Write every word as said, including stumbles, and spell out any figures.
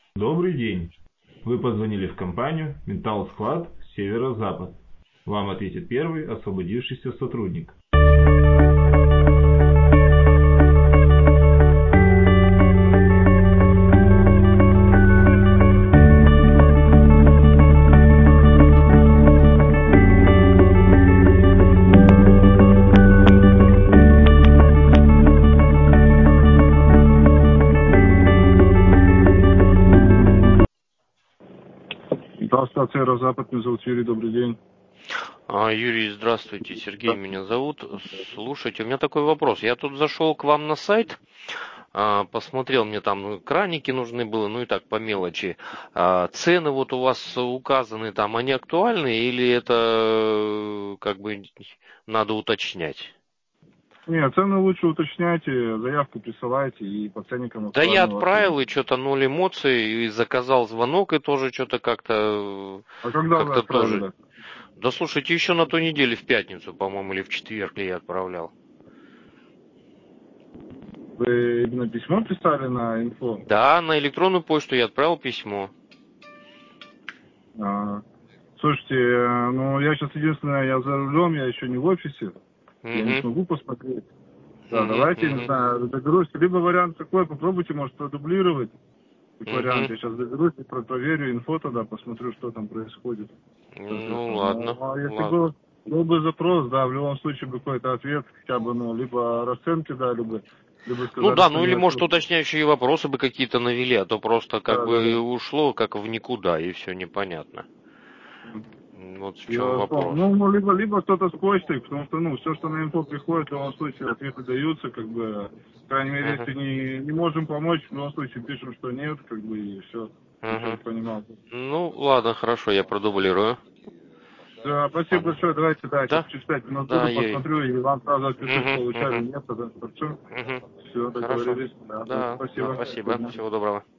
Добрый день. Вы позвонили в компанию «Металл Склад Северо-Запад». Вам ответит первый освободившийся сотрудник. Металлсклад Северо-Запад, меня зовут Юрий, добрый день. А, Юрий, здравствуйте, Сергей меня зовут. Слушайте, у меня такой вопрос. Я тут зашел к вам на сайт, а, посмотрел, мне там ну, краники нужны были, ну и так по мелочи. А, цены вот у вас указаны там, они актуальны или это э, как бы надо уточнять? Не, цены лучше уточняйте, заявку присылайте и по ценникам Да я актуально у вас будет. отправил, и что-то ноль эмоций, и заказал звонок, и тоже что-то как-то, А когда вы как-то тоже. отправили? Да слушайте, еще на той неделе, в пятницу, по-моему, или в четверг ли я отправлял. Вы именно письмо писали на инфо? Да, на электронную почту я отправил письмо. А, слушайте, э, ну я сейчас единственное, я за рулем, я еще не в офисе, я не Угу. смогу посмотреть. Да, Угу, давайте, не угу, знаю, доберусь. Либо вариант такой, попробуйте, может, продублировать. Как вариант, угу. я сейчас доберусь, и про- проверю инфо тогда, посмотрю, что там происходит. Ну Соответственно. ладно, Ну, а если ладно. был, был бы запрос, да, в любом случае бы какой-то ответ, хотя бы, ну, либо расценки дали бы, либо Ну сказали, да, что ну или нет. может уточняющие вопросы бы какие-то навели, а то просто как Да, да, бы да. ушло как в никуда, и все непонятно. Вот в чем Я понял. вопрос. Ну, ну, либо, либо кто-то с почтой, потому что, ну, все, что на инфо приходит, в любом случае ответы даются, как бы, по крайней мере, Угу, если не, не можем помочь, в любом случае пишем, что нет, как бы, и все, угу. чтобы понимал. Ну ладно, хорошо, я продублирую. Да, спасибо Ладно. большое, давайте, да, сейчас Да? через пять минут Да, буду, Юрий. посмотрю, и вам сразу отпишусь, Угу, получали, угу, нет, тогда хорошо. угу. Все, Хорошо. договорились, да, Да, да, спасибо. спасибо. Спасибо. Всего доброго.